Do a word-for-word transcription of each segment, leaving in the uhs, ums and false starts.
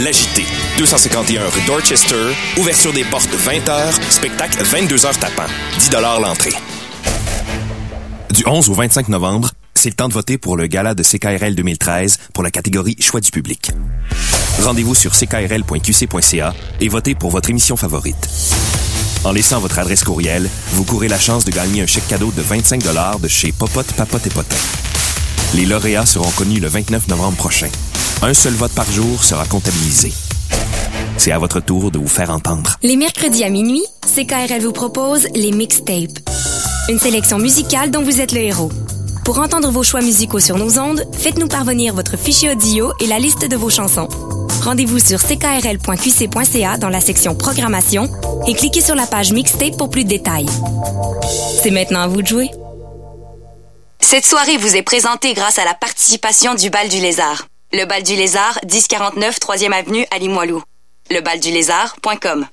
L'Agité, deux cent cinquante et un rue Dorchester. Ouverture des portes vingt heures, spectacle vingt-deux heures tapant. dix dollars l'entrée. Du onze au vingt-cinq novembre, c'est le temps de voter pour le gala de C K R L deux mille treize pour la catégorie Choix du public. Rendez-vous sur c k r l point q c point c a et votez pour votre émission favorite. En laissant votre adresse courriel, vous courez la chance de gagner un chèque cadeau de vingt-cinq dollars de chez Popote, Papote et Potin. Les lauréats seront connus le vingt-neuf novembre prochain. Un seul vote par jour sera comptabilisé. C'est à votre tour de vous faire entendre. Les mercredis à minuit, C K R L vous propose les mixtapes. Une sélection musicale dont vous êtes le héros. Pour entendre vos choix musicaux sur nos ondes, faites-nous parvenir votre fichier audio et la liste de vos chansons. Rendez-vous sur c k r l point q c point c a dans la section Programmation et cliquez sur la page Mixtape pour plus de détails. C'est maintenant à vous de jouer. Cette soirée vous est présentée grâce à la participation du Bal du Lézard. Le Bal du Lézard, dix quarante-neuf troisième avenue à Limoilou. le bal du lézard point com.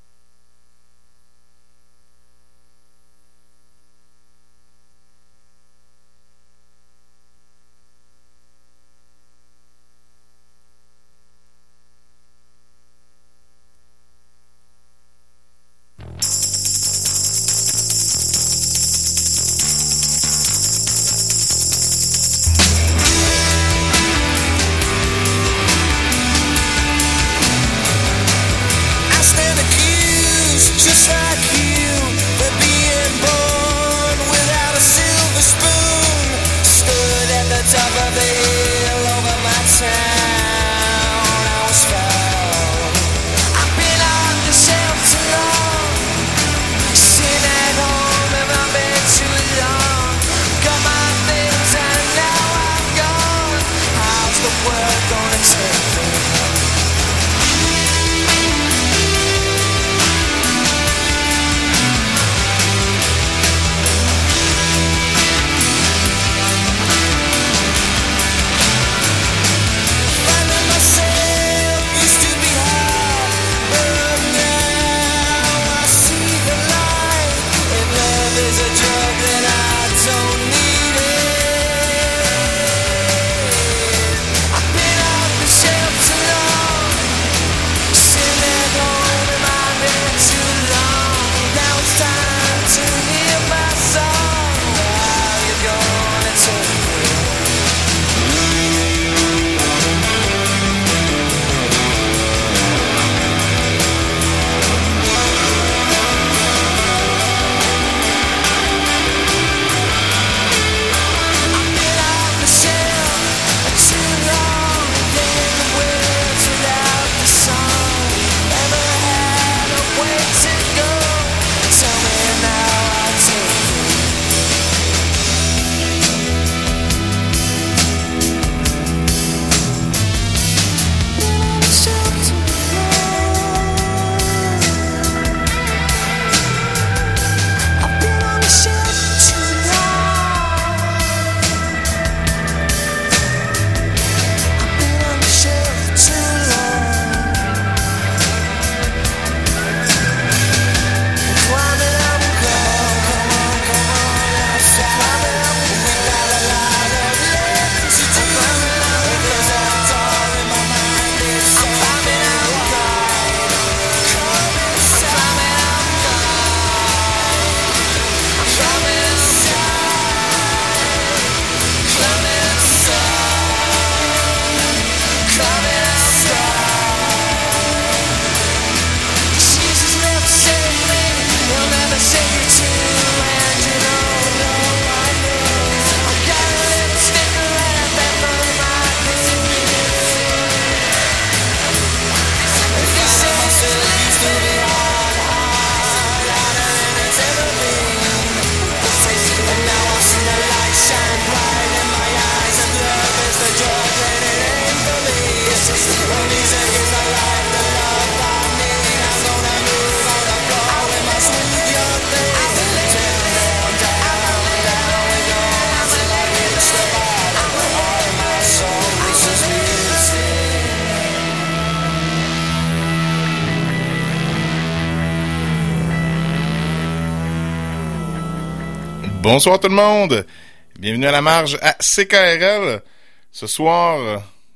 Bonsoir tout le monde, bienvenue à la marge à C K R L. Ce soir,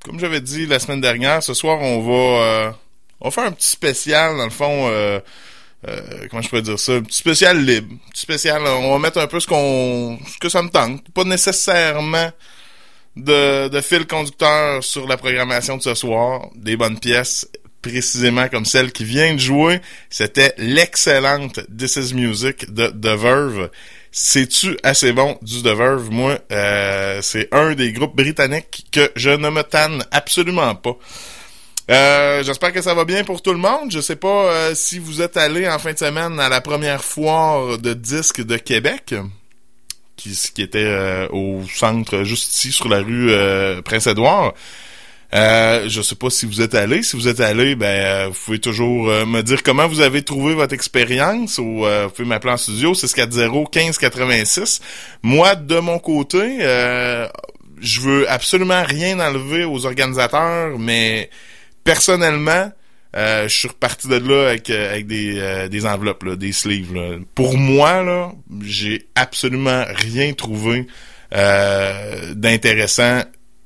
comme j'avais dit la semaine dernière, ce soir, on va, euh, on va faire un petit spécial, dans le fond, euh, euh, comment je pourrais dire ça, un petit spécial libre. Un petit spécial, on va mettre un peu ce qu'on, ce que ça me tente. Pas nécessairement de, de fil conducteur sur la programmation de ce soir. Des bonnes pièces, précisément comme celle qui vient de jouer. C'était l'excellente This Is Music de The Verve. C'est-tu assez bon du The Verve? Moi, euh, c'est un des groupes britanniques que je ne me tanne absolument pas. Euh, j'espère que ça va bien pour tout le monde. Je sais pas euh, si vous êtes allé en fin de semaine à la première foire de disques de Québec, qui, qui était euh, au centre, juste ici, sur la rue euh, Prince-Édouard. Euh, je sais pas si vous êtes allé. Si vous êtes allé, ben euh, vous pouvez toujours euh, me dire comment vous avez trouvé votre expérience ou euh, vous pouvez m'appeler en studio six quatre zéro quinze quatre-vingt-six. Moi, de mon côté, euh, je veux absolument rien enlever aux organisateurs, mais personnellement, euh, je suis reparti de là avec, avec des, euh, des enveloppes, là, des sleeves. Là. Pour moi, là, j'ai absolument rien trouvé euh, d'intéressant.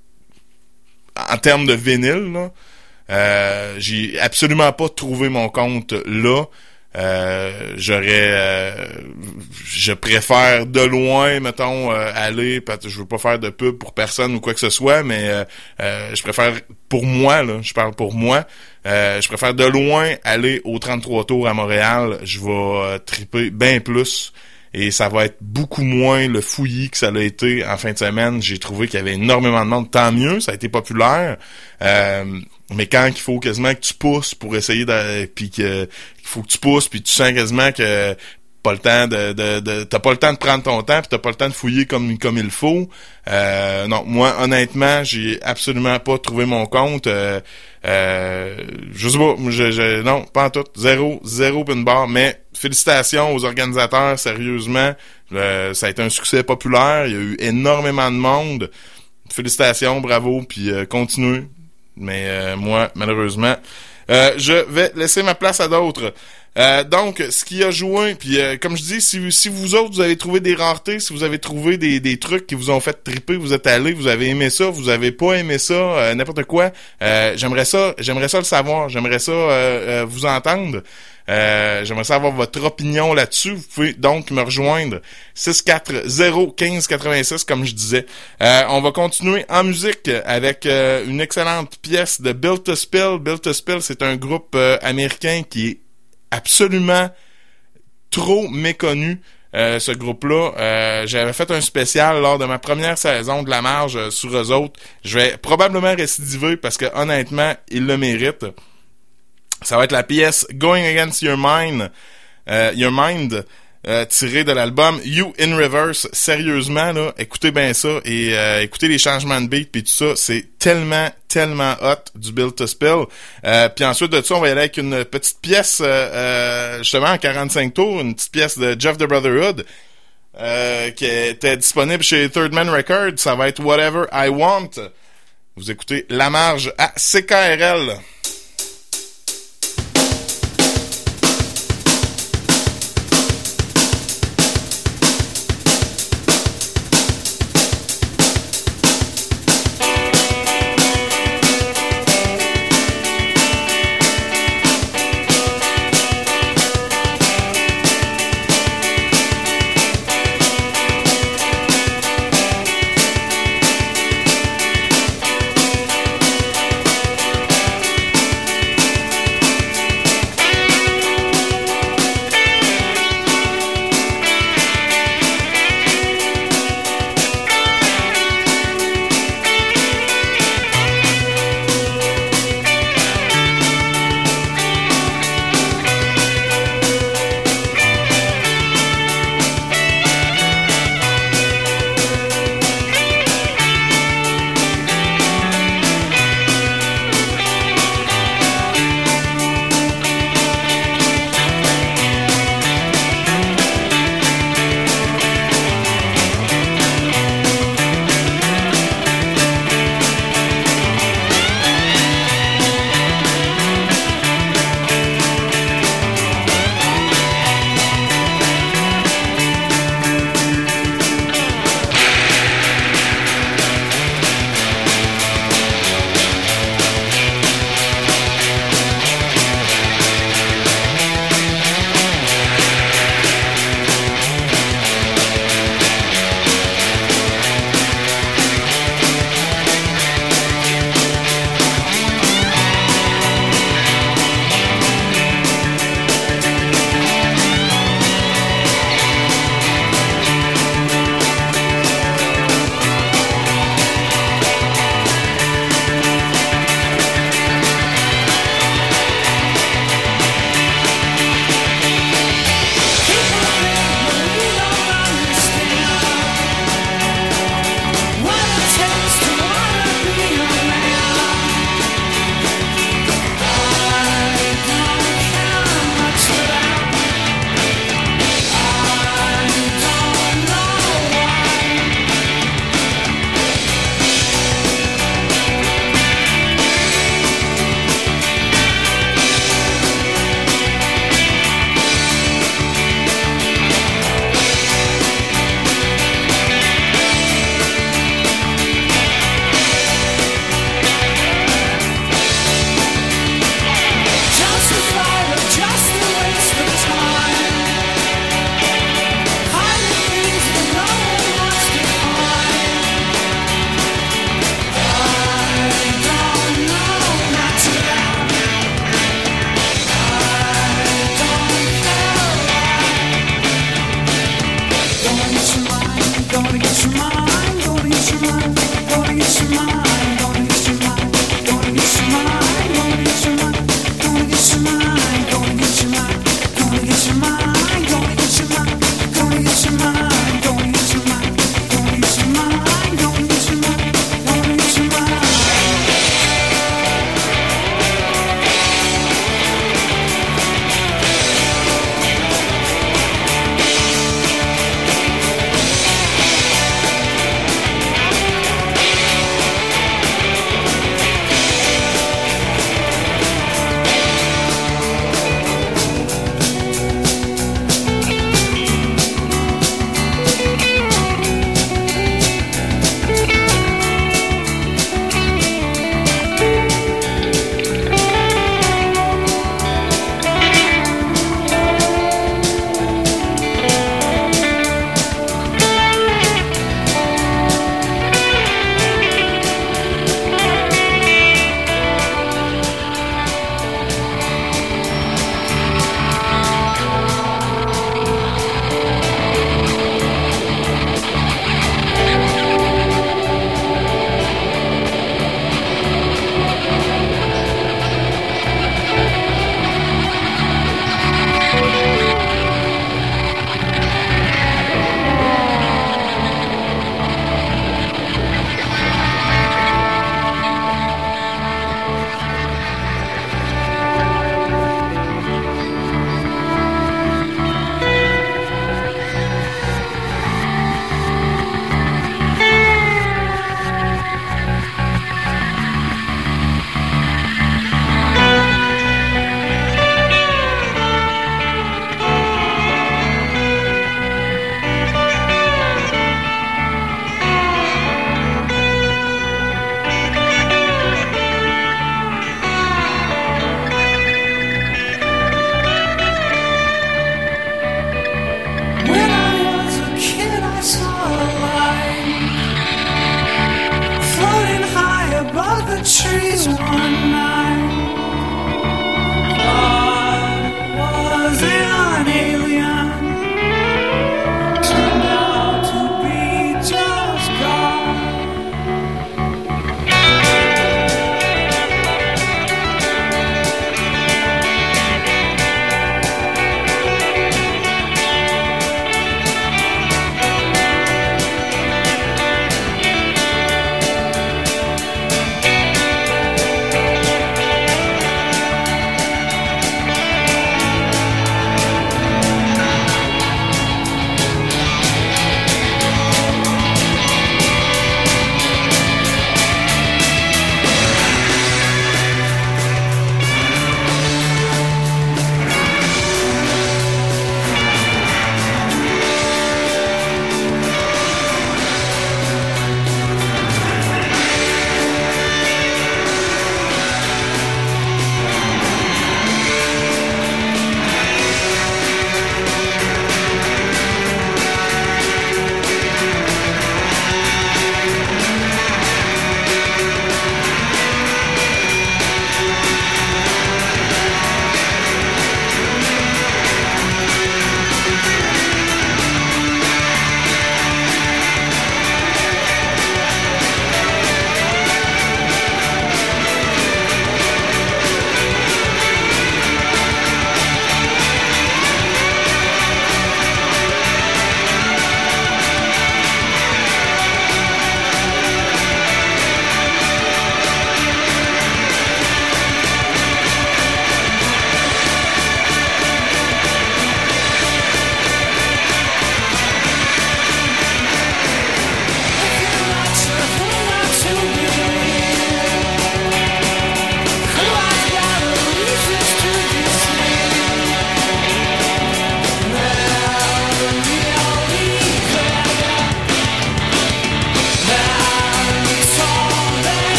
En termes de vinyle, là, euh, j'ai absolument pas trouvé mon compte là. Euh, j'aurais, euh, je préfère de loin, mettons, euh, aller, parce que je veux pas faire de pub pour personne ou quoi que ce soit, mais euh, euh, je préfère, pour moi, là, je parle pour moi, euh, je préfère de loin aller au trente-trois tours à Montréal. Je vais euh, triper bien plus. Et ça va être beaucoup moins le fouillis que ça l'a été en fin de semaine. J'ai trouvé qu'il y avait énormément de monde. Tant mieux, ça a été populaire. Euh, mais quand il faut quasiment que tu pousses pour essayer de... Puis que il faut que tu pousses, puis tu sens quasiment que pas le temps de, de, de t'as pas le temps de prendre ton temps, puis t'as pas le temps de fouiller comme comme il faut. Euh, non, moi honnêtement, j'ai absolument pas trouvé mon compte. Euh, euh, je sais pas, je, je, non, pas en tout, zéro, zéro pin barre. Mais félicitations aux organisateurs, sérieusement, euh, ça a été un succès populaire. Il y a eu énormément de monde. Félicitations, bravo, puis euh, continuez. Mais euh, moi, malheureusement, euh, je vais laisser ma place à d'autres. Euh, donc, ce qui a joué, puis euh, comme je dis, si, si vous autres, vous avez trouvé des raretés, si vous avez trouvé des, des trucs qui vous ont fait triper, vous êtes allés, vous avez aimé ça, vous avez pas aimé ça, euh, n'importe quoi, euh, j'aimerais ça, j'aimerais ça le savoir, j'aimerais ça euh, euh, vous entendre. Euh, j'aimerais savoir votre opinion là-dessus. Vous pouvez donc me rejoindre six quatre zéro quinze quatre-vingt-six, comme je disais. Euh, on va continuer en musique avec euh, une excellente pièce de Built to Spill. Built to Spill, c'est un groupe euh, américain qui est absolument trop méconnu. Euh, ce groupe-là, euh, j'avais fait un spécial lors de ma première saison de La Marge euh, sur eux autres. Je vais probablement récidiver parce que honnêtement, ils le méritent. Ça va être la pièce Going Against Your Mind, euh, Your Mind, euh, tirée de l'album You in Reverse. Sérieusement, là, écoutez bien ça et euh, écoutez les changements de beat puis tout ça. C'est tellement, tellement hot du Built to Spill. Euh, puis ensuite de ça, on va y aller avec une petite pièce, euh, euh, justement en quarante-cinq tours, une petite pièce de Jeff the Brotherhood. Euh, qui était disponible chez Third Man Records. Ça va être Whatever I Want. Vous écoutez La Marge à C K R L.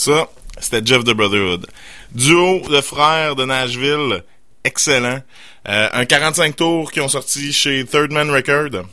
Ça, c'était Jeff the Brotherhood. Duo de frères de Nashville, excellent. Euh, un quarante-cinq tours qui ont sorti chez Third Man Record.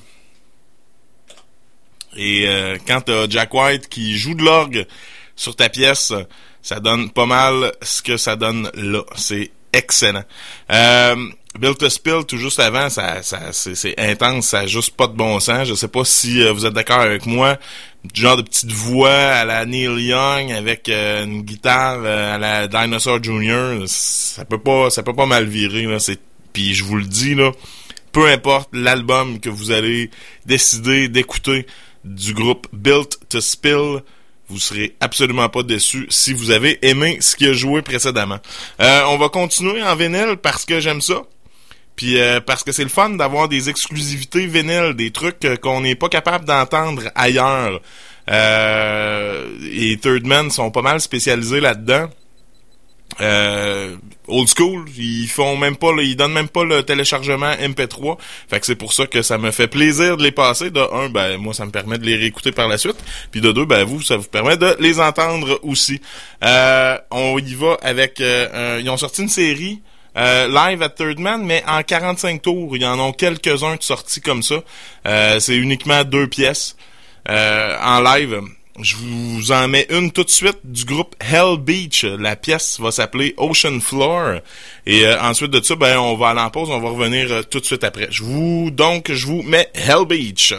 Et euh, quand t'as Jack White qui joue de l'orgue sur ta pièce, ça donne pas mal ce que ça donne là. C'est excellent. Euh, Built to Spill, tout juste avant, ça, ça, c'est, c'est intense, ça a juste pas de bon sens. Je sais pas si euh, vous êtes d'accord avec moi. Du genre de petite voix à la Neil Young avec euh, une guitare euh, à la Dinosaur Junior, ça peut pas, ça peut pas mal virer, là. C'est, puis je vous le dis, là, peu importe l'album que vous allez décider d'écouter du groupe Built to Spill, vous serez absolument pas déçus si vous avez aimé ce qui a joué précédemment. Euh, on va continuer en vinyle parce que j'aime ça. Puis euh, parce que c'est le fun d'avoir des exclusivités vinyle, des trucs euh, qu'on n'est pas capable d'entendre ailleurs. Euh, et Third Man sont pas mal spécialisés là-dedans. Euh, old school, ils font même pas, le, ils donnent même pas le téléchargement M P trois. Fait que c'est pour ça que ça me fait plaisir de les passer. De un, ben moi ça me permet de les réécouter par la suite. Puis de deux, ben vous, ça vous permet de les entendre aussi. Euh, on y va avec, euh, euh, ils ont sorti une série. Euh, live at Third Man, mais en quarante-cinq tours. Il y en a quelques-uns de sortis comme ça. Euh, c'est uniquement deux pièces euh, en live. Je vous en mets une tout de suite du groupe Hell Beach. La pièce va s'appeler Ocean Floor. Et euh, ensuite de ça, ben on va aller en pause. On va revenir euh, tout de suite après. Je vous donc je vous mets Hell Beach.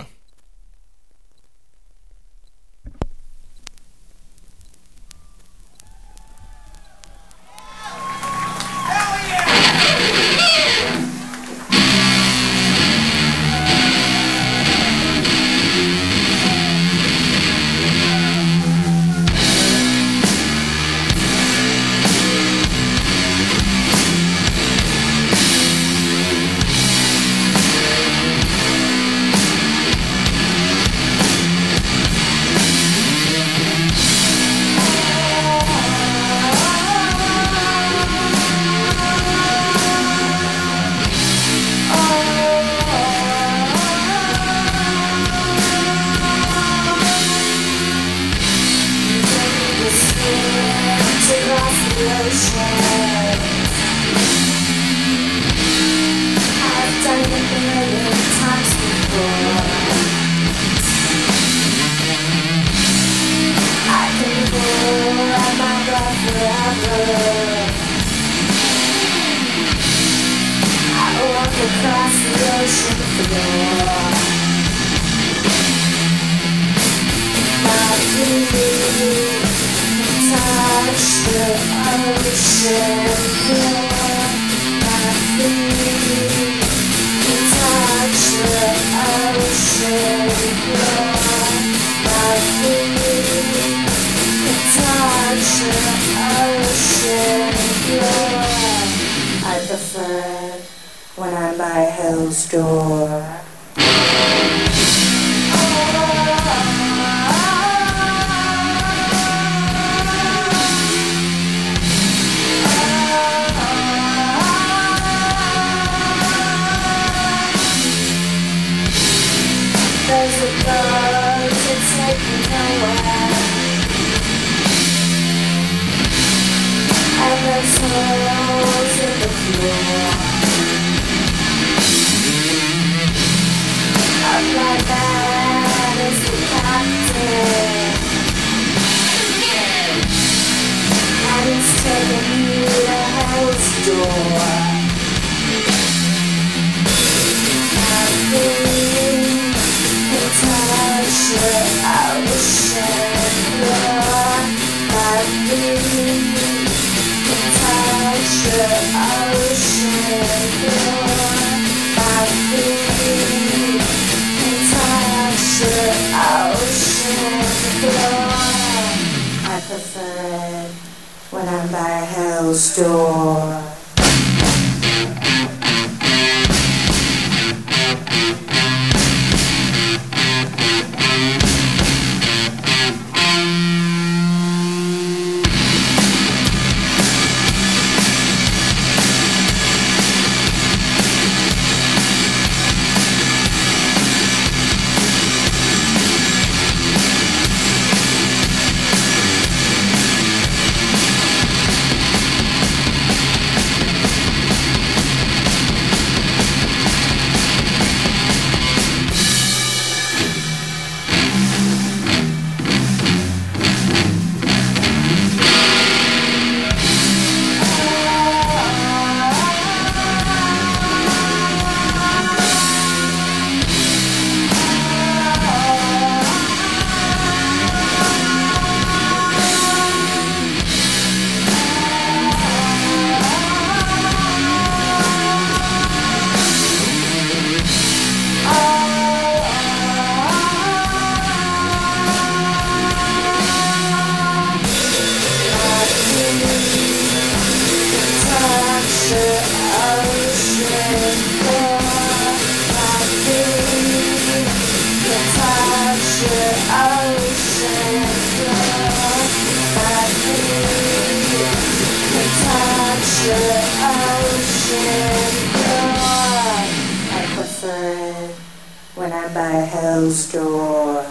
when I'm by hell's door.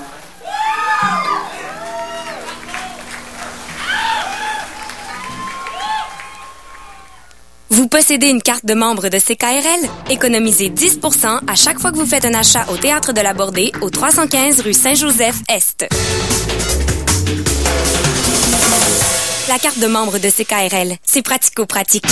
Vous possédez une carte de membre de C K R L? Économisez dix pour cent à chaque fois que vous faites un achat au Théâtre de la Bordée, au trois cent quinze rue Saint-Joseph-Est. La carte de membre de C K R L, c'est pratico-pratique.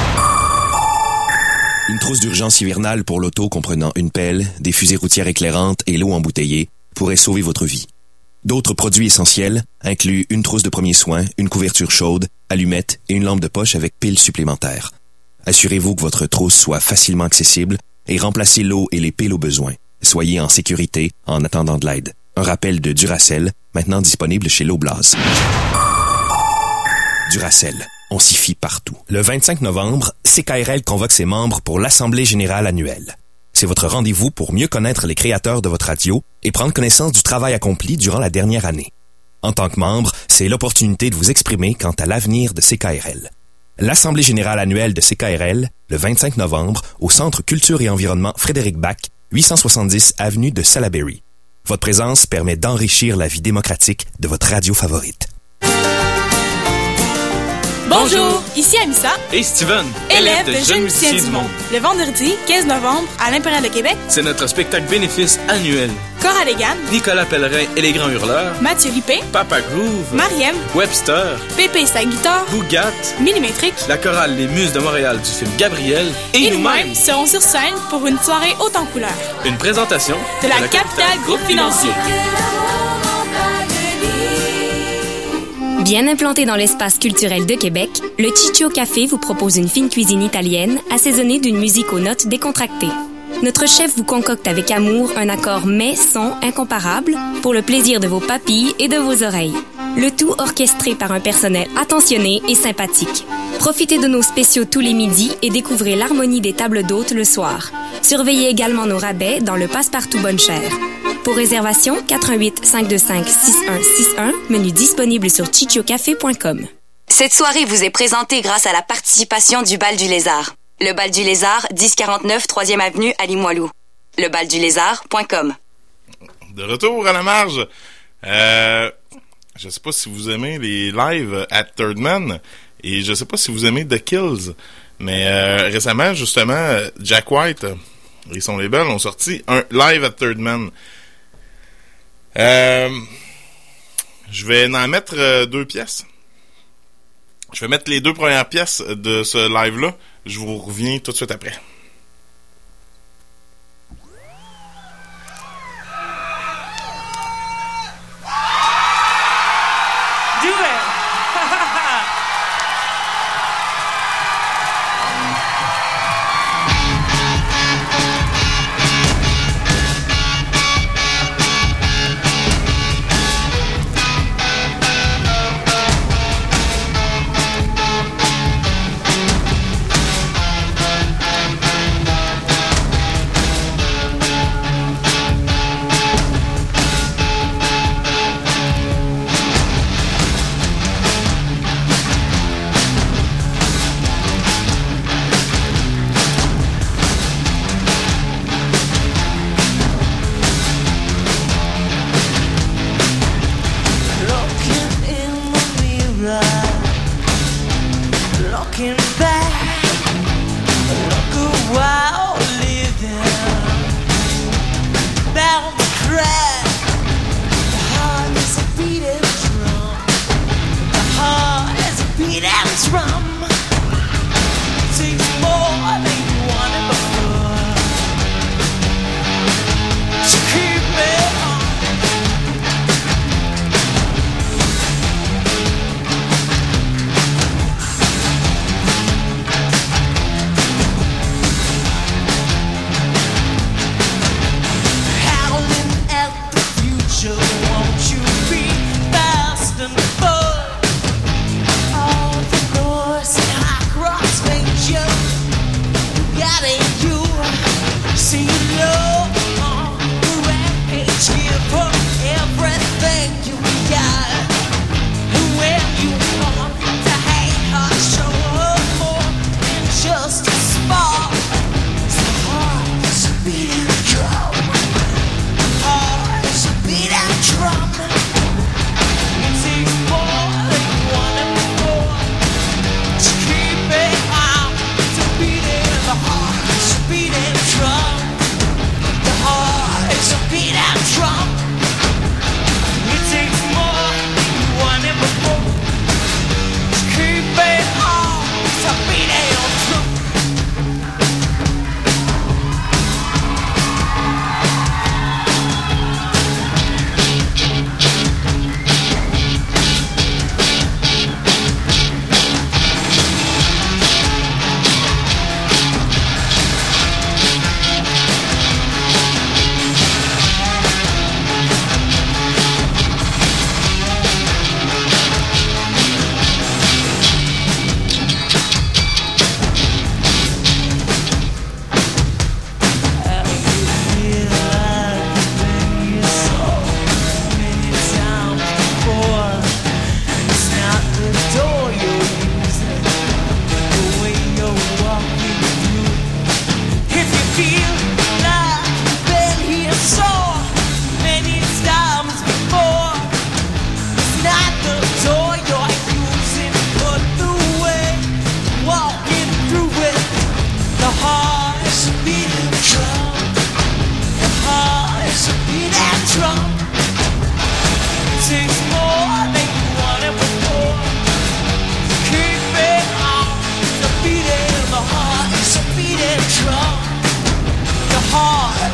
Une trousse d'urgence hivernale pour l'auto comprenant une pelle, des fusées routières éclairantes et l'eau embouteillée pourrait sauver votre vie. D'autres produits essentiels incluent une trousse de premiers soins, une couverture chaude, allumettes et une lampe de poche avec pile supplémentaire. Assurez-vous que votre trousse soit facilement accessible et remplacez l'eau et les piles au besoin. Soyez en sécurité en attendant de l'aide. Un rappel de Duracell, maintenant disponible chez Loblaws. Duracell, on s'y fie partout. Le vingt-cinq novembre, C K R L convoque ses membres pour l'Assemblée générale annuelle. C'est votre rendez-vous pour mieux connaître les créateurs de votre radio et prendre connaissance du travail accompli durant la dernière année. En tant que membre, c'est l'opportunité de vous exprimer quant à l'avenir de C K R L. L'Assemblée générale annuelle de C K R L, le vingt-cinq novembre, au Centre Culture et Environnement Frédéric Bach, huit cent soixante-dix avenue de Salaberry. Votre présence permet d'enrichir la vie démocratique de votre radio favorite. Bonjour, ici Amissa et Steven, élèves de Jeunes musiciens du monde. Le vendredi quinze novembre à l'Impérial de Québec, c'est notre spectacle bénéfice annuel. Cora Légan, Nicolas Pellerin et les Grands Hurleurs, Mathieu Ripé, Papa Groove, Mariem, Webster, Pépé sa guitare, Bougat, Millimétrique, la chorale Les Muses de Montréal du film Gabriel et, et nous-mêmes nous serons sur scène pour une soirée haute en couleurs. Une présentation de la, de la Capitale Groupe Financier. Bien implanté dans l'espace culturel de Québec, le Ciccio Café vous propose une fine cuisine italienne assaisonnée d'une musique aux notes décontractées. Notre chef vous concocte avec amour un accord mets-son incomparable pour le plaisir de vos papilles et de vos oreilles. Le tout orchestré par un personnel attentionné et sympathique. Profitez de nos spéciaux tous les midis et découvrez l'harmonie des tables d'hôtes le soir. Surveillez également nos rabais dans le Passe-Partout Bonne Chère. Pour réservation, quatre un huit, cinq deux cinq, six un six un, menu disponible sur ciccio café point com. Cette soirée vous est présentée grâce à la participation du Bal du Lézard. Le Bal du Lézard, dix quarante-neuf troisième avenue à Limoilou. le bal du lézard point com. De retour à la marge. Euh, je sais pas si vous aimez les lives at Third Man et je sais pas si vous aimez The Kills, mais euh, récemment, justement, Jack White et son label ont sorti un live at Third Man. Euh, je vais en mettre euh, deux pièces. Je vais mettre les deux premières pièces de ce live-là. Je vous reviens tout de suite après. Do it!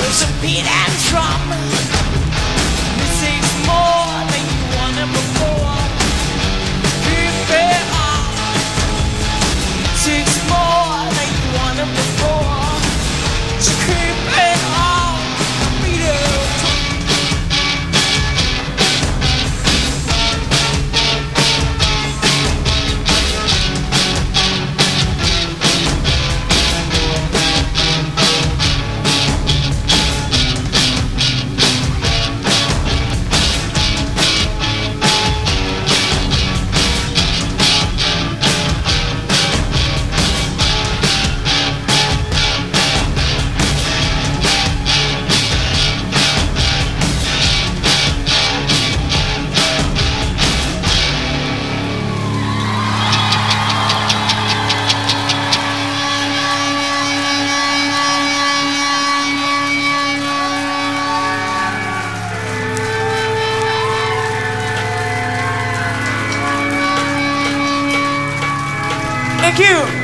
was a beat and drum. It takes more than you wanted before. Keep it on. It takes more than you wanted before. So keep it on. Beat it. Thank you.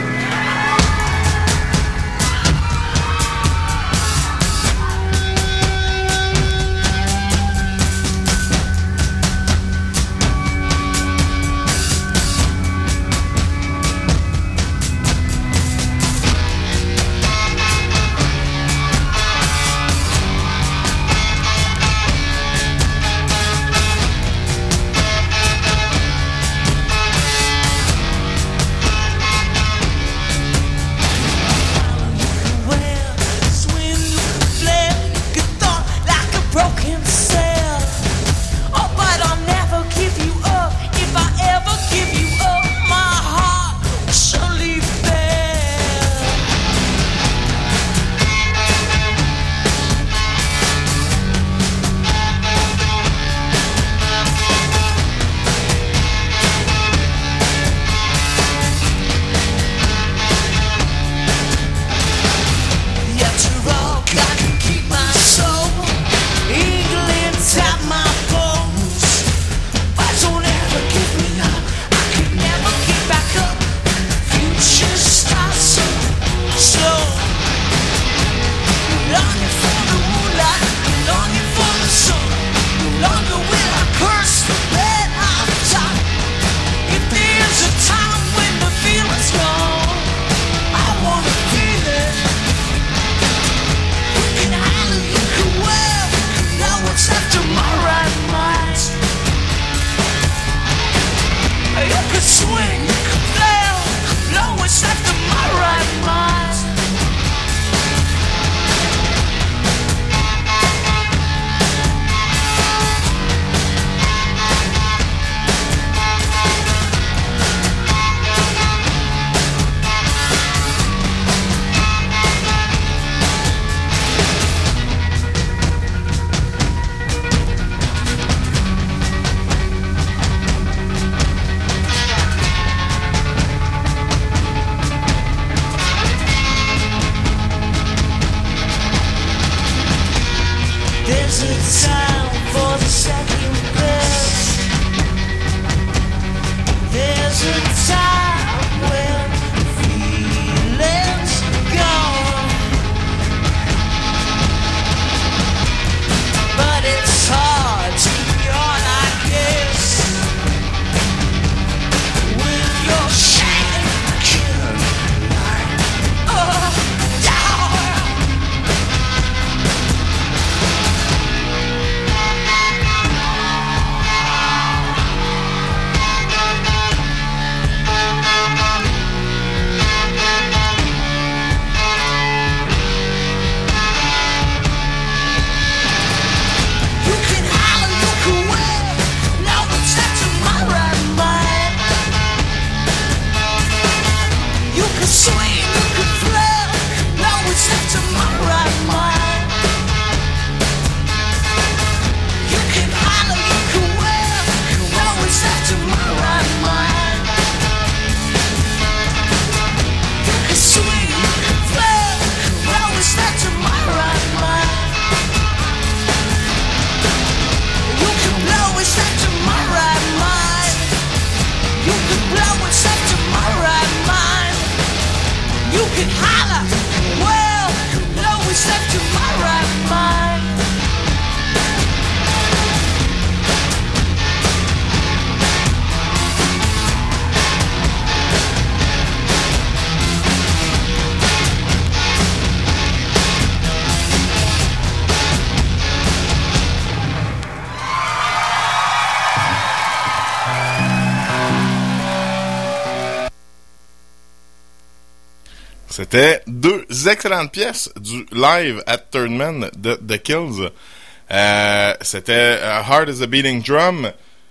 C'était deux excellentes pièces du live at Third Man de The Kills. Euh, c'était uh, Hard as a Beating Drum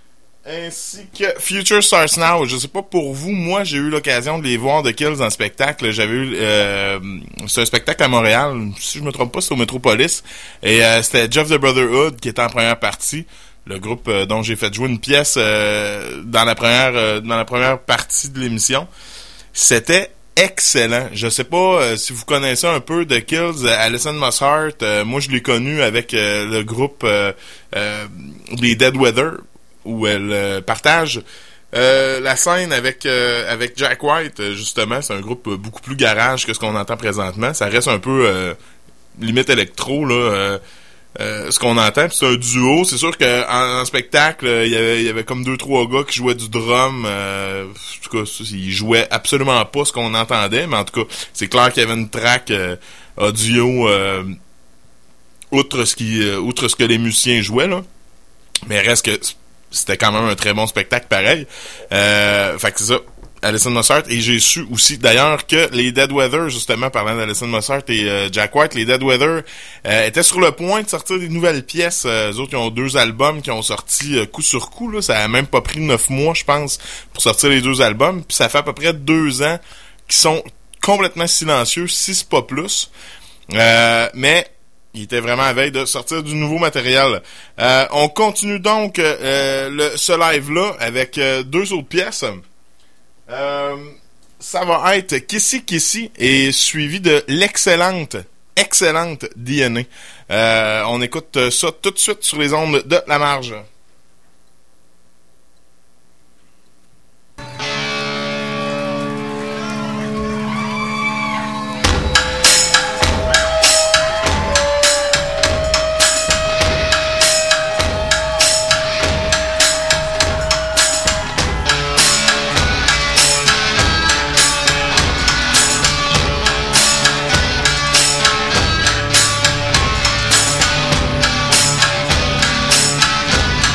ainsi que Future Stars Now. Je sais pas pour vous, moi j'ai eu l'occasion de les voir The Kills en spectacle. J'avais eu euh, c'est un spectacle à Montréal, si je me trompe pas, c'est au Metropolis. Et euh, c'était Jeff the Brotherhood qui était en première partie. Le groupe euh, dont j'ai fait jouer une pièce euh, dans la première euh, dans la première partie de l'émission. C'était excellent. Je sais pas euh, si vous connaissez un peu The Kills, euh, Alison Mosshart. Euh, moi, je l'ai connu avec euh, le groupe euh, euh, les Dead Weather, où elle euh, partage euh, la scène avec euh, avec Jack White. Justement, c'est un groupe beaucoup plus garage que ce qu'on entend présentement. Ça reste un peu euh, limite électro là. Euh, Euh, ce qu'on entend, puis c'est un duo. C'est sûr que en, en spectacle, il y avait, il y avait comme deux trois gars qui jouaient du drum. Euh, en tout cas, ils jouaient absolument pas ce qu'on entendait, mais en tout cas, c'est clair qu'il y avait une track euh, audio euh, outre ce qui, euh, outre ce que les musiciens jouaient là. Mais reste que c'était quand même un très bon spectacle pareil. Euh, fait que c'est ça. Alison Mosshart, et j'ai su aussi d'ailleurs que les Dead Weather, justement parlant d'Alison Mosshart et euh, Jack White, les Dead Weather euh, étaient sur le point de sortir des nouvelles pièces. Euh, eux autres, ils ont deux albums qui ont sorti euh, coup sur coup, là. Ça a même pas pris neuf mois, je pense, pour sortir les deux albums. Puis ça fait à peu près deux ans qu'ils sont complètement silencieux, si c'est pas plus. Euh, mais il était vraiment à veille de sortir du nouveau matériel. Euh, on continue donc euh, le, ce live-là avec euh, deux autres pièces. Euh, ça va être Kissy Kissy et suivi de l'excellente, excellente D N A. Euh, on écoute ça tout de suite sur les ondes de La Marge. Thank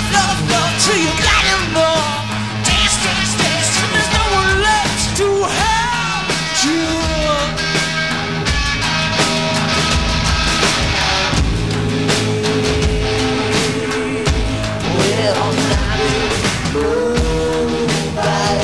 love, love till you got enough. Dance, dance, dance till there's no one left to help you. Well, now move by.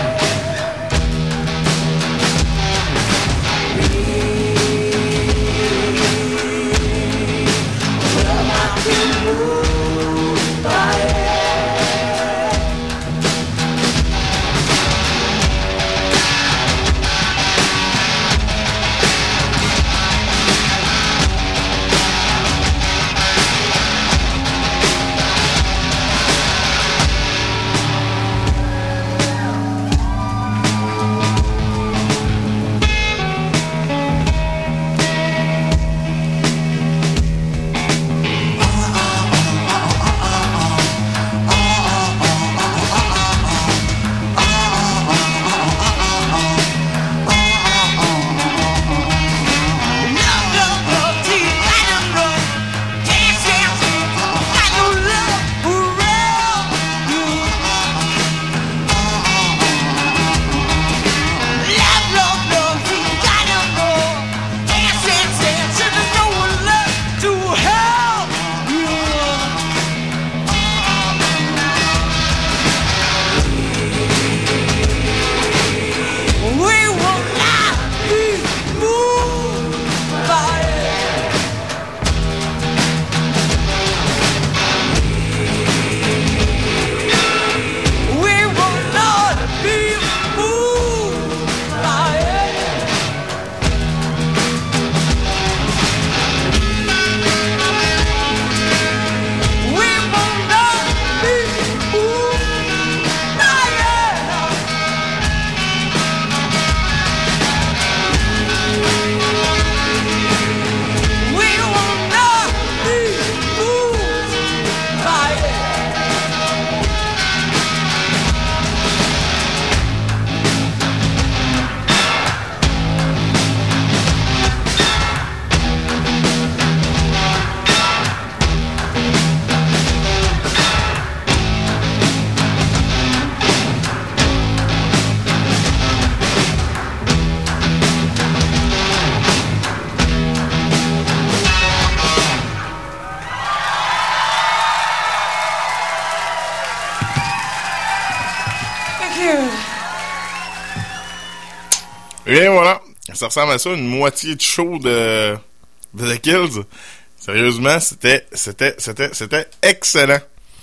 Et voilà, ça ressemble à ça, une moitié de show de, de The Kills. Sérieusement, c'était, c'était, c'était, c'était excellent.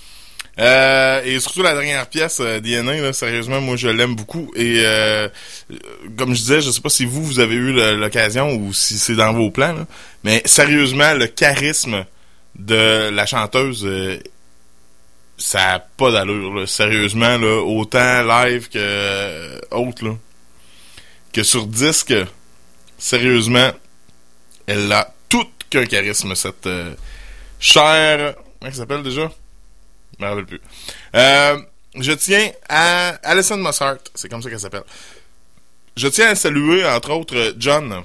Euh, et surtout la dernière pièce, euh, D N A, là, sérieusement, moi je l'aime beaucoup. Et euh, comme je disais, je sais pas si vous, vous avez eu le, l'occasion ou si c'est dans vos plans, là, mais sérieusement, le charisme de la chanteuse, euh, ça a pas d'allure, là. Sérieusement, là, autant live que euh, autre, là. Que sur disque, sérieusement, elle a tout qu'un charisme, cette euh, chère... Comment elle s'appelle déjà? Je me rappelle plus. Euh, je tiens à... Alison Mosshart, c'est comme ça qu'elle s'appelle. Je tiens à saluer, entre autres, John,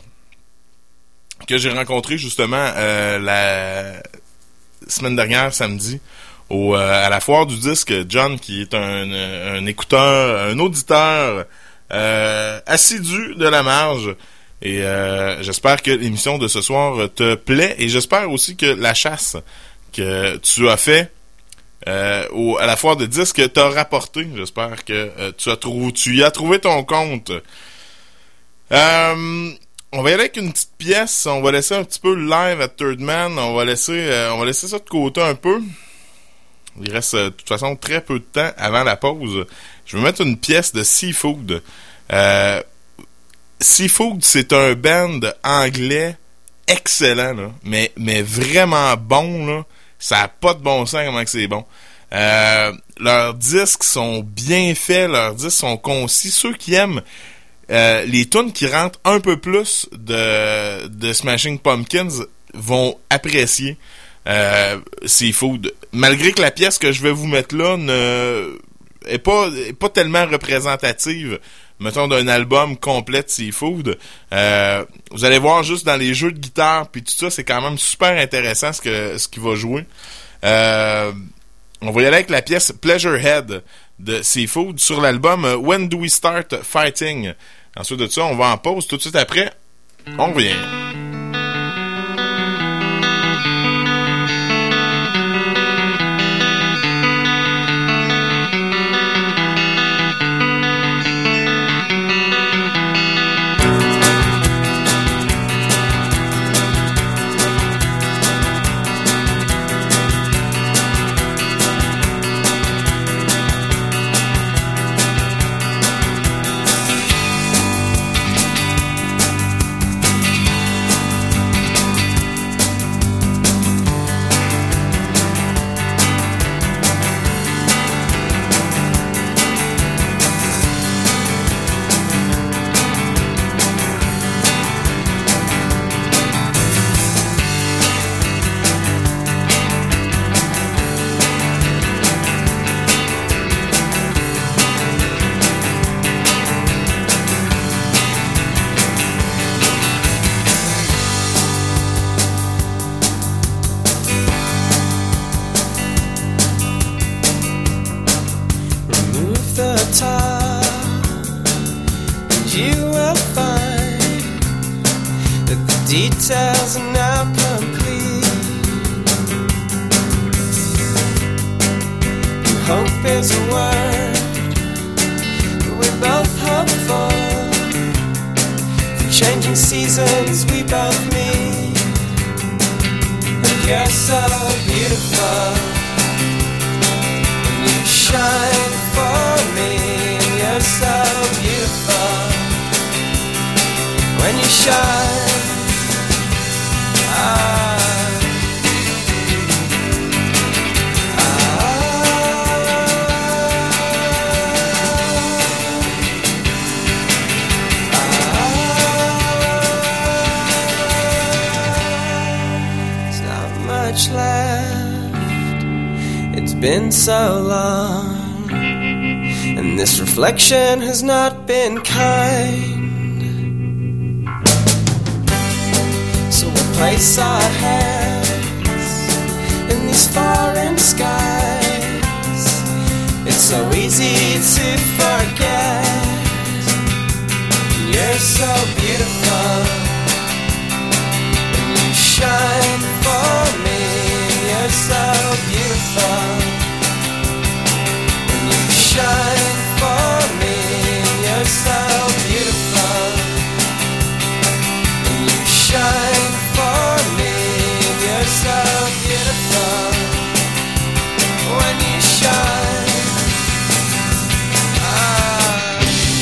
que j'ai rencontré justement euh, la semaine dernière, samedi, au, euh, à la foire du disque. John, qui est un, un écouteur, un auditeur... Euh, assidu de la marge, et euh, j'espère que l'émission de ce soir te plaît, et j'espère aussi que la chasse que tu as fait euh, au, à la foire de disques t'a rapporté. J'espère que euh, tu as trouvé, tu y as trouvé ton compte. Euh, on va y aller avec une petite pièce. On va laisser un petit peu live à Third Man. On va laisser, euh, on va laisser ça de côté un peu. Il reste de toute façon très peu de temps avant la pause. Je vais mettre une pièce de Seafood. Euh, Seafood, c'est un band anglais excellent, là, mais, mais vraiment bon. Là. Ça n'a pas de bon sens comment que c'est bon. Euh, leurs disques sont bien faits, leurs disques sont concis. Ceux qui aiment euh, les tunes qui rentrent un peu plus de, de Smashing Pumpkins vont apprécier euh, Seafood. Malgré que la pièce que je vais vous mettre là ne est pas, est pas tellement représentative, mettons, d'un album complet de Seafood. Euh, vous allez voir juste dans les jeux de guitare puis tout ça, c'est quand même super intéressant ce que ce qu'il va jouer. Euh, on va y aller avec la pièce Pleasure Head de Seafood sur l'album When Do We Start Fighting. Ensuite de ça, on va en pause. Tout de suite après, on revient. Details are now complete. Hope is a word we both hope for. For changing seasons we both need. And you're so beautiful. And you shine for me. And you're so beautiful. When you shine. Ah. Left. It's been so long, and this reflection has not been kind. So we'll place our hands in these foreign skies. It's so easy to forget. You're so beautiful, and you shine for me. You're so beautiful. When you shine for me, you're so beautiful. When you shine for me, you're so beautiful. When you shine, ah.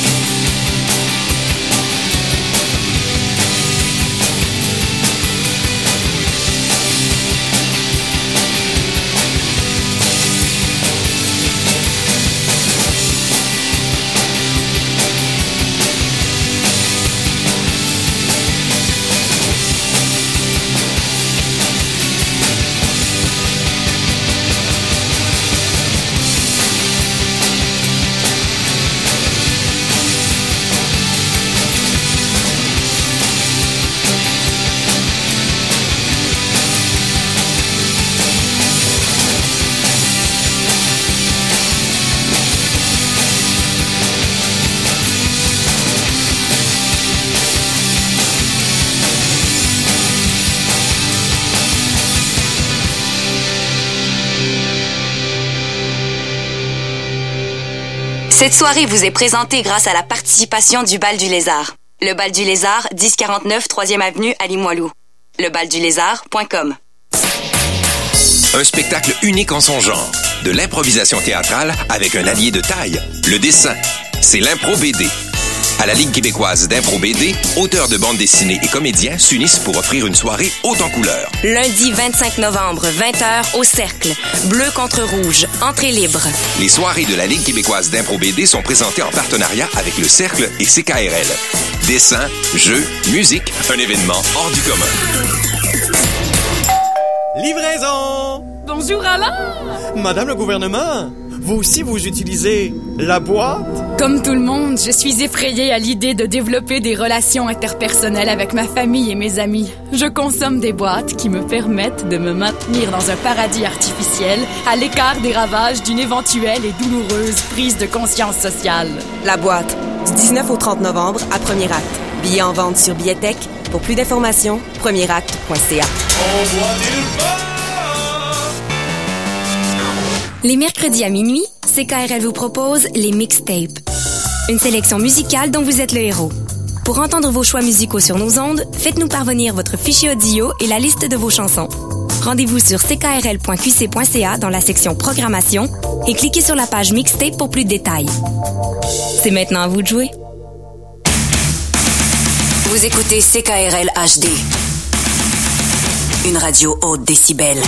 Cette soirée vous est présentée grâce à la participation du Bal du Lézard. Le Bal du Lézard, dix quarante-neuf troisième avenue à Limoilou. le bal du lézard point com. Un spectacle unique en son genre. De l'improvisation théâtrale avec un allié de taille, le dessin. C'est l'impro B D. À la Ligue québécoise d'impro B D, auteurs de bandes dessinées et comédiens s'unissent pour offrir une soirée haute en couleurs. Lundi vingt-cinq novembre, vingt heures, au Cercle. Bleu contre rouge. Entrée libre. Les soirées de la Ligue québécoise d'impro B D sont présentées en partenariat avec le Cercle et C K R L. Dessins, jeux, musique, un événement hors du commun. Livraison! Bonjour Alain! Madame le gouvernement, Vous aussi, vous utilisez la boîte? Comme tout le monde, je suis effrayée à l'idée de développer des relations interpersonnelles avec ma famille et mes amis. Je consomme des boîtes qui me permettent de me maintenir dans un paradis artificiel, à l'écart des ravages d'une éventuelle et douloureuse prise de conscience sociale. La boîte, du dix-neuf au trente novembre à Premier Acte. Billets en vente sur Billetech. Pour plus d'informations, premier acte point c a. Les mercredis à minuit, C K R L vous propose les mixtapes. Une sélection musicale dont vous êtes le héros. Pour entendre vos choix musicaux sur nos ondes, faites-nous parvenir votre fichier audio et la liste de vos chansons. Rendez-vous sur c k r l point q c point c a dans la section Programmation et cliquez sur la page Mixtape pour plus de détails. C'est maintenant à vous de jouer. Vous écoutez C K R L H D, une radio haute décibel.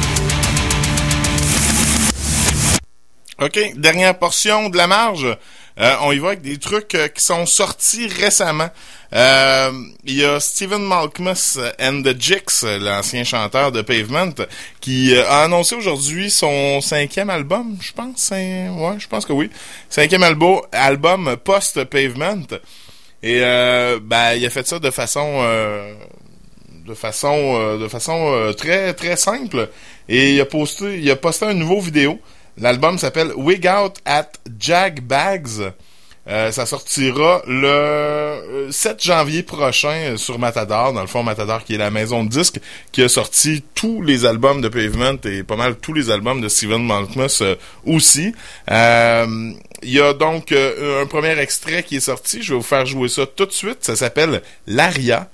OK, dernière portion de la marge. Euh, on y va avec des trucs euh, qui sont sortis récemment. Euh, il y a Stephen Malkmus and the Jicks, l'ancien chanteur de Pavement, qui euh, a annoncé aujourd'hui son cinquième album, je pense. Cin... Ouais, je pense que oui. Cinquième album, album post-Pavement. Et euh, ben, il a fait ça de façon... Euh, de façon euh, de façon euh, très très simple. Et il a posté, il a posté un nouveau vidéo. L'album s'appelle Wig Out at Jag Bags. Euh, ça sortira le sept janvier prochain sur Matador. Dans le fond, Matador qui est la maison de disques qui a sorti tous les albums de Pavement et pas mal tous les albums de Stephen Malkmus euh, aussi. Euh, il y a donc euh, un premier extrait qui est sorti. Je vais vous faire jouer ça tout de suite. Ça s'appelle L'Aria.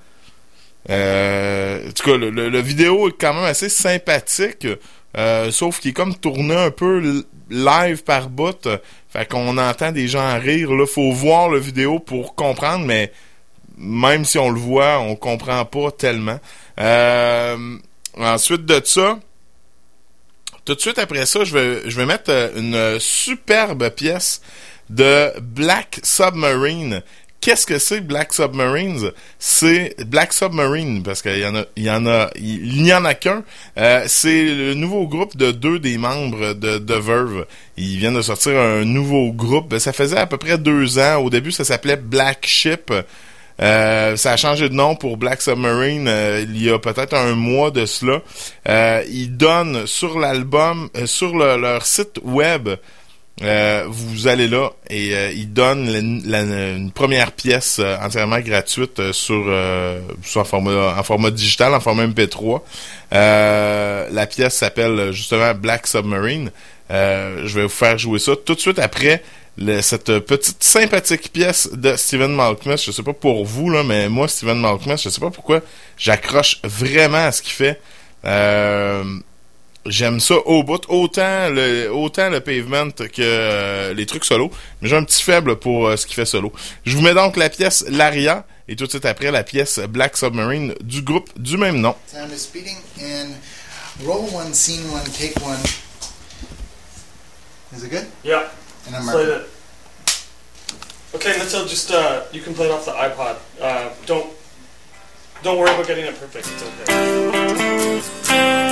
Euh, en tout cas, le, le, le vidéo est quand même assez sympathique. Euh, sauf qu'il est comme tourné un peu live par bout. Fait qu'on entend des gens rire. Là, faut voir le vidéo pour comprendre, mais même si on le voit, on comprend pas tellement. Euh, ensuite de ça, tout de suite après ça, je vais, je vais mettre une superbe pièce de Black Submarine. Qu'est-ce que c'est Black Submarines? C'est Black Submarine, parce qu'il y en a, il y en a, il n'y en a qu'un. Euh, c'est le nouveau groupe de deux des membres de, de Verve. Ils viennent de sortir un nouveau groupe. Ça faisait à peu près deux ans. Au début, ça s'appelait Black Ship. Euh, ça a changé de nom pour Black Submarine euh, il y a peut-être un mois de cela. Euh, ils donnent sur l'album, euh, sur le, leur site web, Euh, vous allez là et euh, ils donnent la, la, une première pièce euh, entièrement gratuite euh, sur, euh, sur en format, en format digital, en format M P trois. Euh, la pièce s'appelle justement Black Submarine. Euh, je vais vous faire jouer ça tout de suite après le, cette petite sympathique pièce de Stephen Malkmus. Je sais pas pour vous là, mais moi Stephen Malkmus, je sais pas pourquoi j'accroche vraiment à ce qu'il fait. Euh, J'aime ça au bout, autant le autant le Pavement que euh, les trucs solo, mais j'ai un petit faible pour euh, ce qu'il fait solo. Je vous mets donc la pièce L'Aria et tout de suite après la pièce Black Submarine du groupe du même nom. Sound is speeding and roll one, scene one, take one. Is it good? Yeah. And I'm Play marking. it. Okay, Mitchell, just uh, you can play it off the iPod. Uh, don't don't worry about getting it perfect. It's okay.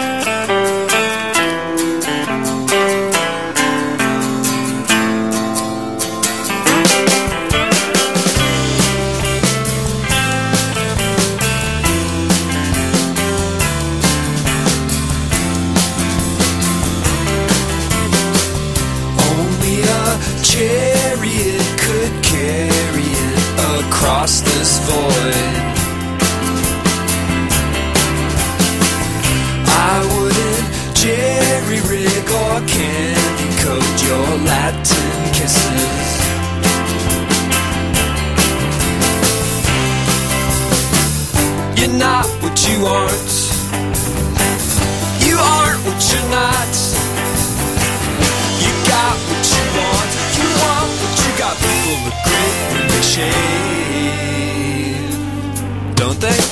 Chariot could carry it across this void. I wouldn't jerry rig or candy coat your Latin kisses. You're not what you aren't. You aren't what you're not. You got what you want. You want what you got. People look great when they shave, don't they?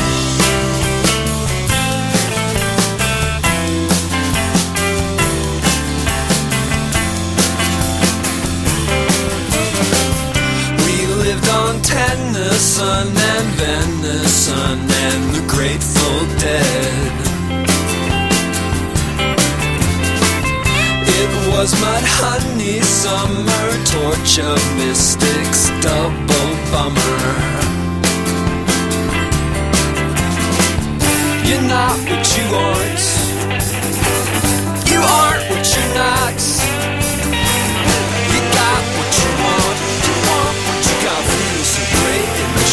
We lived on Tennyson and Venison and the Grateful Dead. It was was mud, honey, summer, torture, mystics, double bummer. You're not what you aren't. You aren't what you're not. You got what you want. You want what you got. Feels so great in the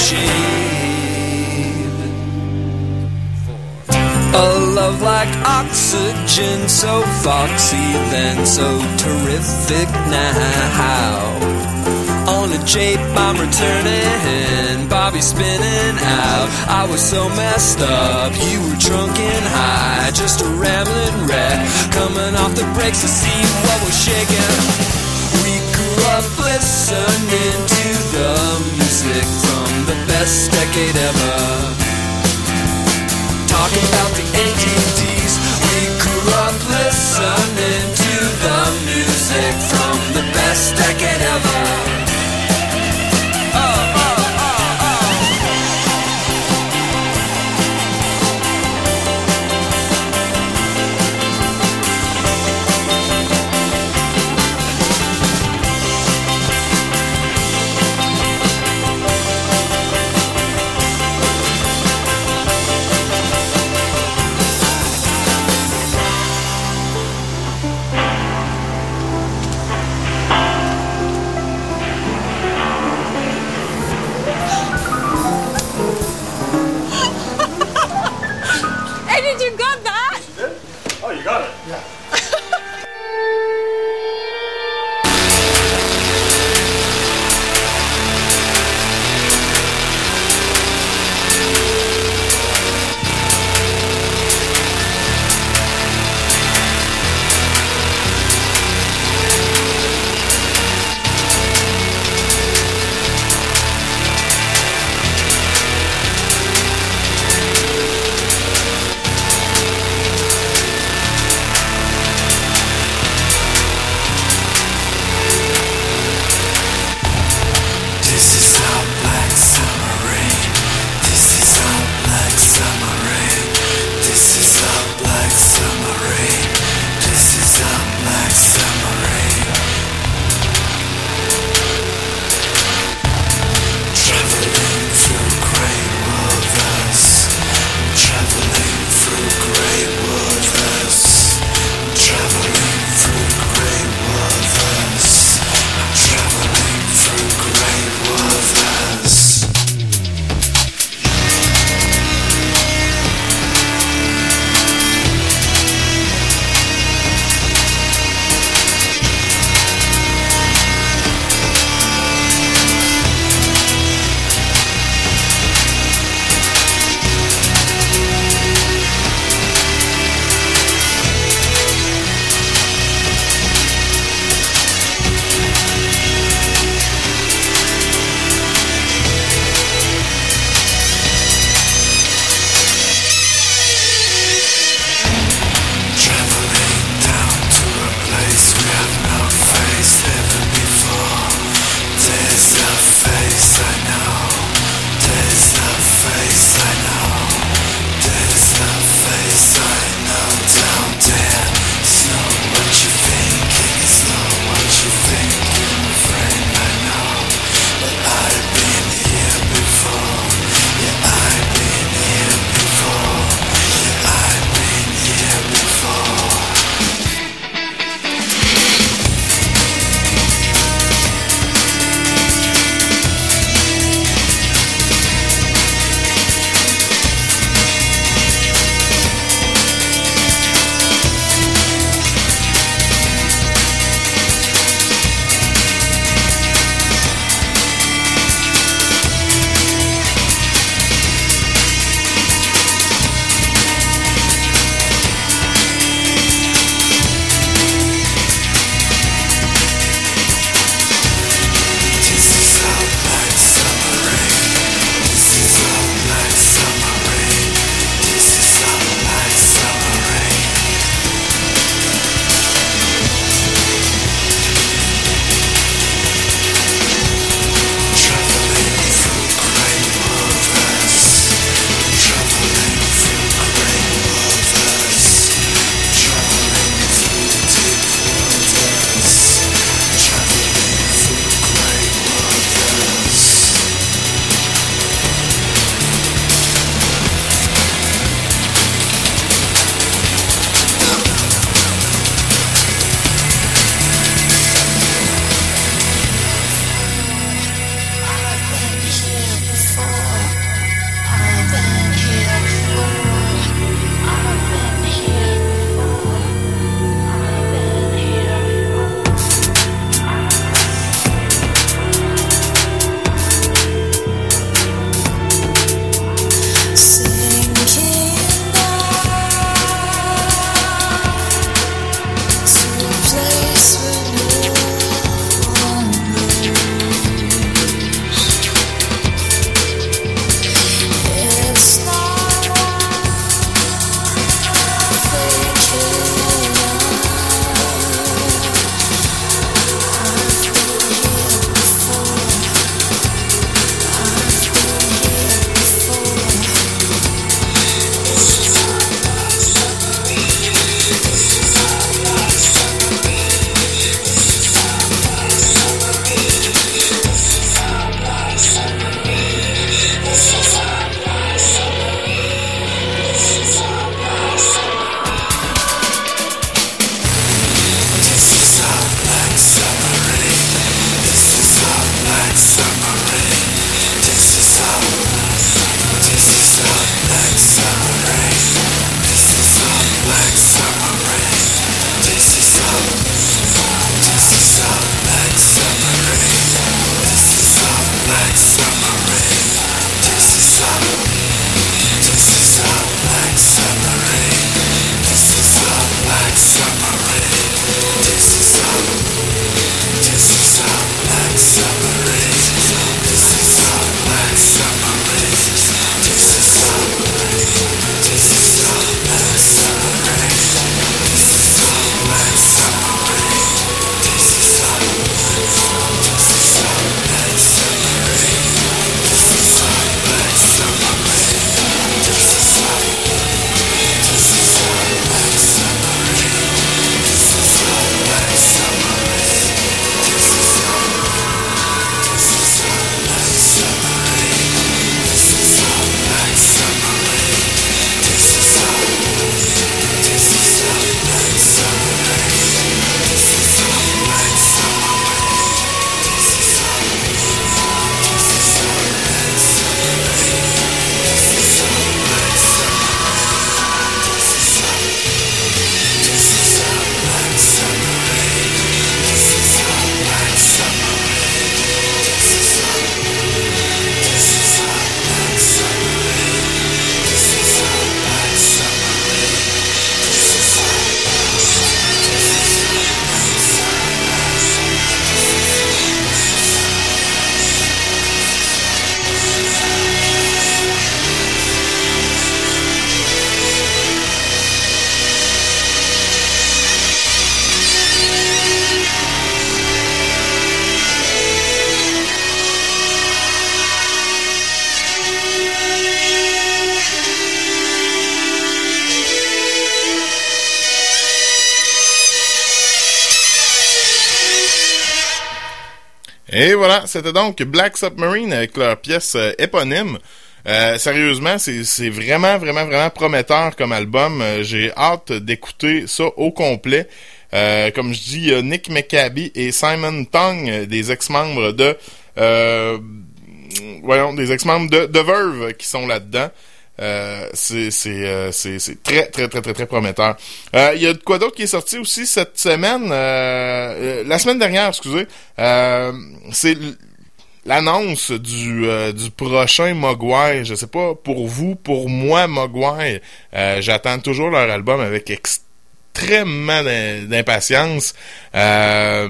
shade. A love like oxygen, so foxy then so terrific now. On a J I'm returning, Bobby spinning out. I was so messed up, you were drunk and high, just a rambling wreck, coming off the brakes to see what was shaking. We grew up listening to the music from the best decade ever, talking about the A T Ds. We grew up listening to the music from the best decade ever. Et voilà, c'était donc Black Submarine avec leur pièce euh, éponyme. Euh, sérieusement, c'est, c'est vraiment, vraiment, vraiment prometteur comme album. Euh, j'ai hâte d'écouter ça au complet. Euh, comme je dis, euh, Nick McCabe et Simon Tong, euh, des ex-membres de... Euh, voyons, des ex-membres de, de Verve qui sont là-dedans. Euh, c'est, c'est, euh, c'est, c'est très, très, très, très, très prometteur. Il euh, y a de quoi d'autre qui est sorti aussi cette semaine, euh, la semaine dernière, excusez. Euh, c'est l'annonce du, euh, du prochain Mogwai. Je sais pas, pour vous, pour moi, Mogwai, euh, j'attends toujours leur album avec extrêmement d'impatience. Euh,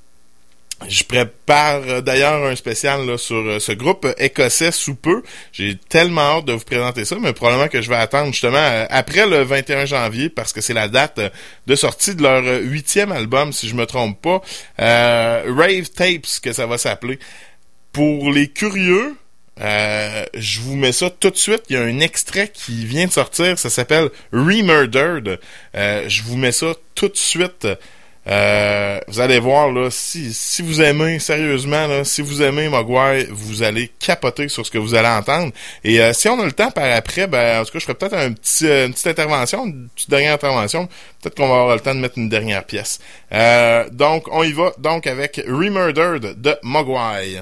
Je prépare d'ailleurs un spécial là, sur ce groupe écossais sous peu. J'ai tellement hâte de vous présenter ça, mais probablement que je vais attendre justement après le vingt et un janvier parce que c'est la date de sortie de leur huitième album, si je me trompe pas. Euh, Rave Tapes, que ça va s'appeler. Pour les curieux, euh, je vous mets ça tout de suite. Il y a un extrait qui vient de sortir. Ça s'appelle Remurdered. Euh, je vous mets ça tout de suite. Euh, vous allez voir là, si si vous aimez sérieusement là, si vous aimez Mogwai, vous allez capoter sur ce que vous allez entendre. Et euh, si on a le temps par après, ben en tout cas, je ferai peut-être un petit euh, une petite intervention, une petite dernière intervention. Peut-être qu'on va avoir le temps de mettre une dernière pièce. Euh, donc on y va donc avec Remurdered de Mogwai.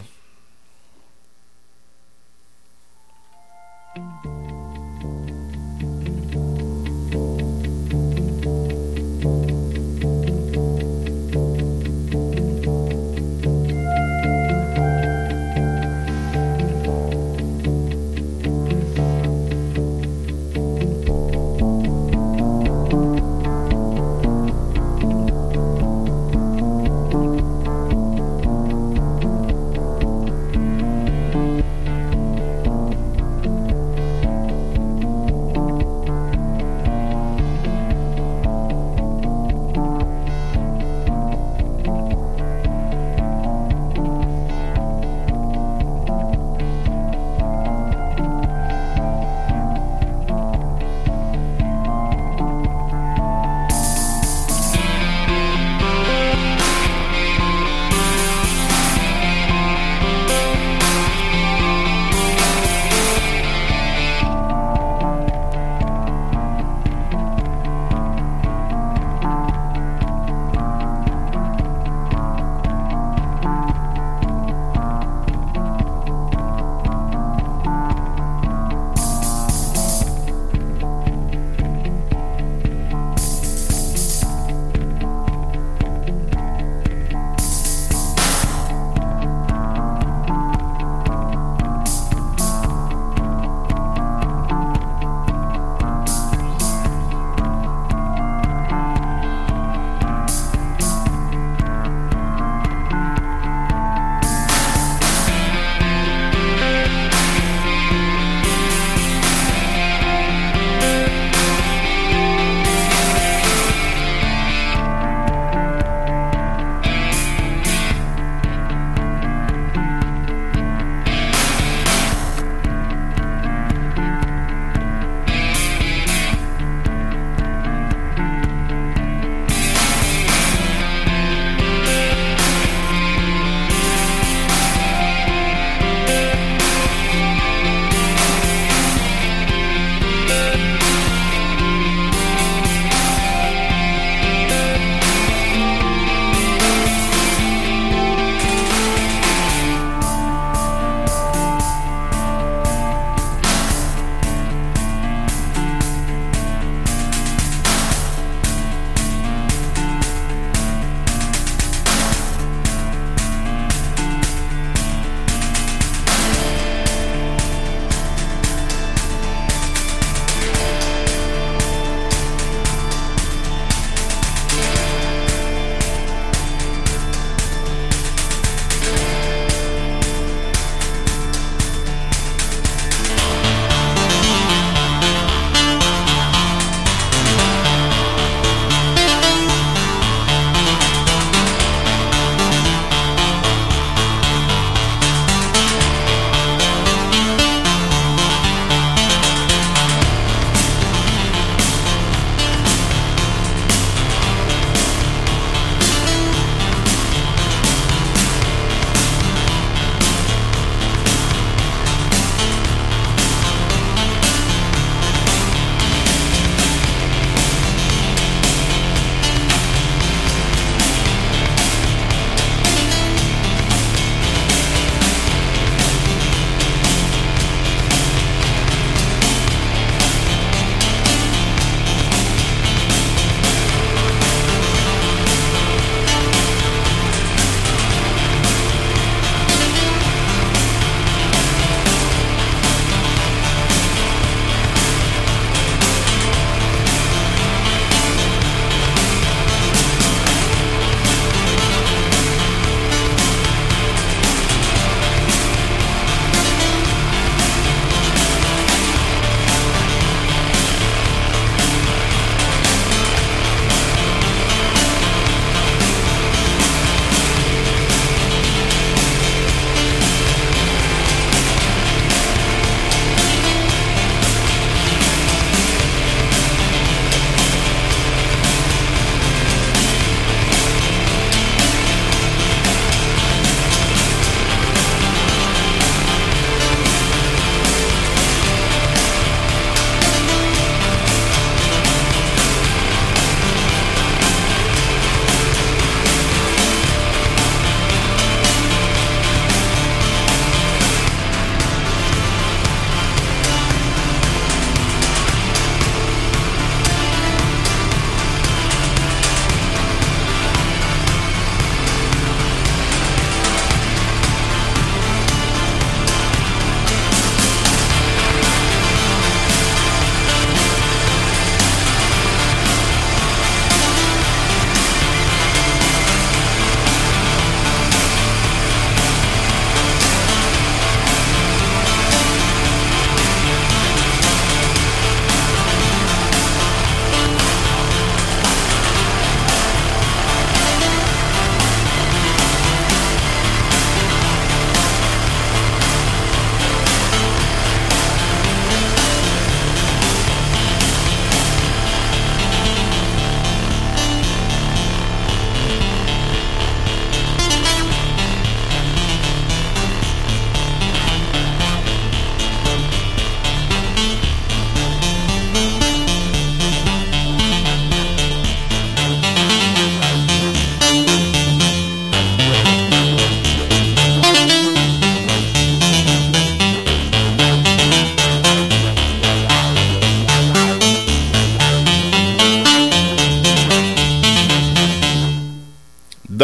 Thank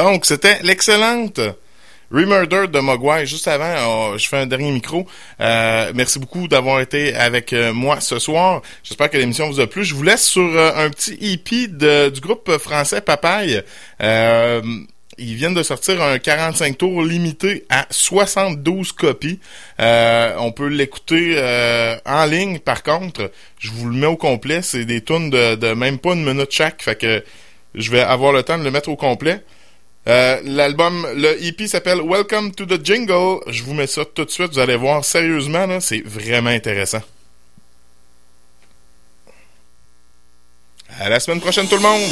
Donc, c'était l'excellente Remurder de Mogwai. Juste avant, oh, je fais un dernier micro. Euh, merci beaucoup d'avoir été avec euh, moi ce soir. J'espère que l'émission vous a plu. Je vous laisse sur euh, un petit E P de, du groupe français Papaye. Euh, ils viennent de sortir un quarante-cinq tours limité à soixante-douze copies. Euh, on peut l'écouter euh, en ligne, par contre. Je vous le mets au complet. C'est des tunes de, de même pas une minute chaque. Fait que je vais avoir le temps de le mettre au complet. Euh, l'album, le E P s'appelle Welcome to the Jingle. Je vous mets ça tout de suite. Vous allez voir, sérieusement, là, c'est vraiment intéressant. À la semaine prochaine, tout le monde!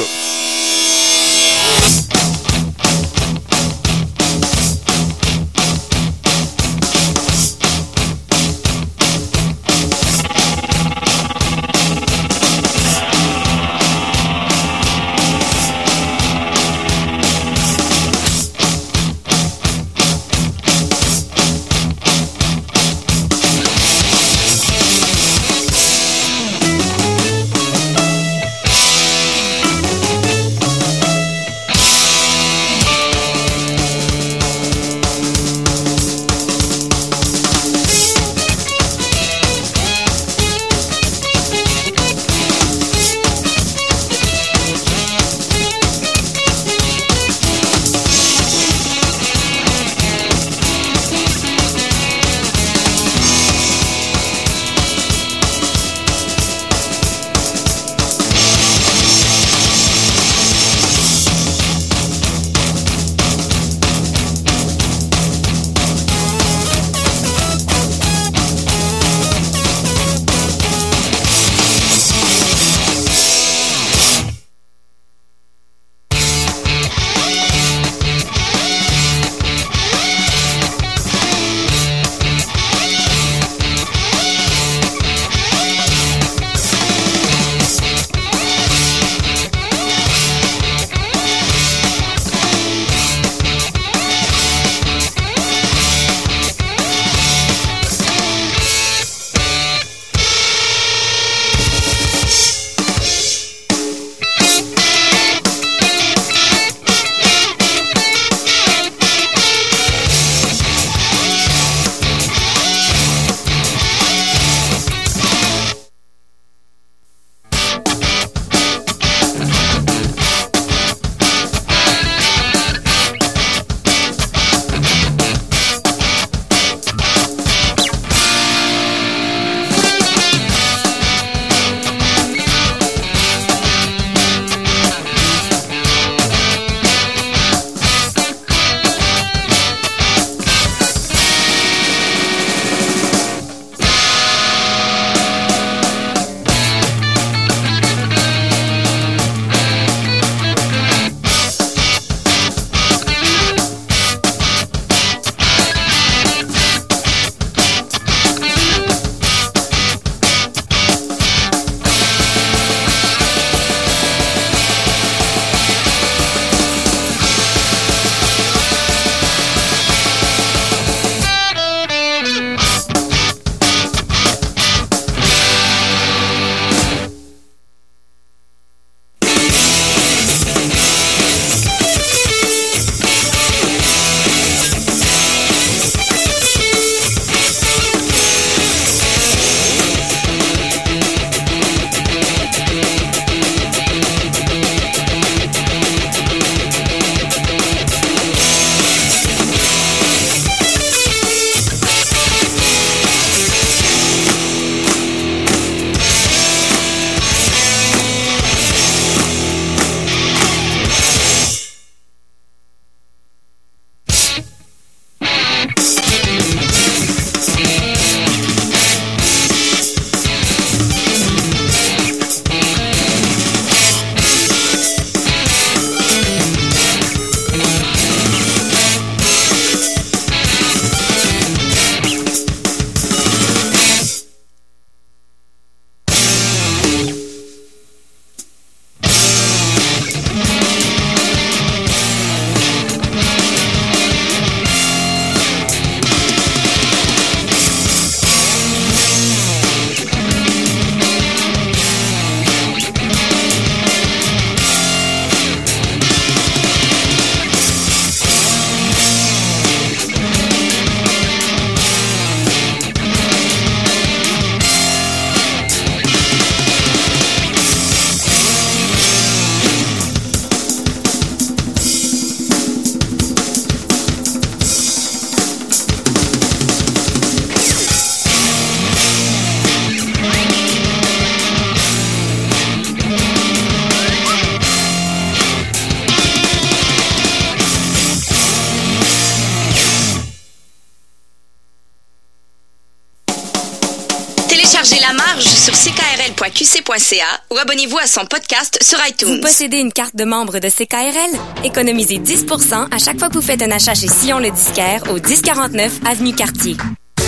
Téléchargez La Marge sur c k r l point q c point c a ou abonnez-vous à son podcast sur iTunes. Vous possédez une carte de membre de C K R L? Économisez dix pour cent à chaque fois que vous faites un achat chez Sillon le disquaire au dix quarante-neuf Avenue Cartier.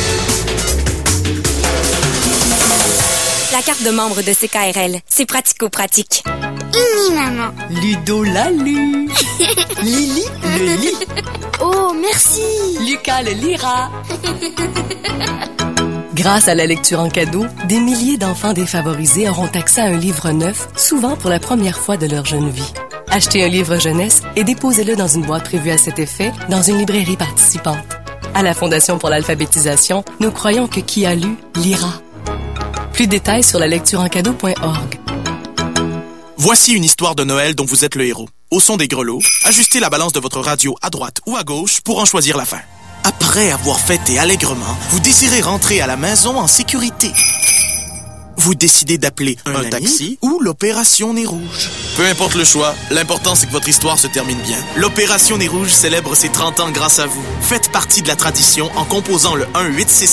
La carte de membre de C K R L, c'est pratico-pratique. Ini maman. Ludo la lu. Lily le lit. Oh, merci. Lucas le lira. Grâce à la lecture en cadeau, des milliers d'enfants défavorisés auront accès à un livre neuf, souvent pour la première fois de leur jeune vie. Achetez un livre jeunesse et déposez-le dans une boîte prévue à cet effet dans une librairie participante. À la Fondation pour l'alphabétisation, nous croyons que qui a lu, lira. Plus de détails sur la lecture en cadeau point org. Voici une histoire de Noël dont vous êtes le héros. Au son des grelots, ajustez la balance de votre radio à droite ou à gauche pour en choisir la fin. Après avoir fêté allègrement, vous désirez rentrer à la maison en sécurité. Vous décidez d'appeler un, un taxi ou l'Opération Nez Rouge. Peu importe le choix, l'important c'est que votre histoire se termine bien. L'Opération Nez Rouge célèbre ses trente ans grâce à vous. Faites partie de la tradition en composant le un huit six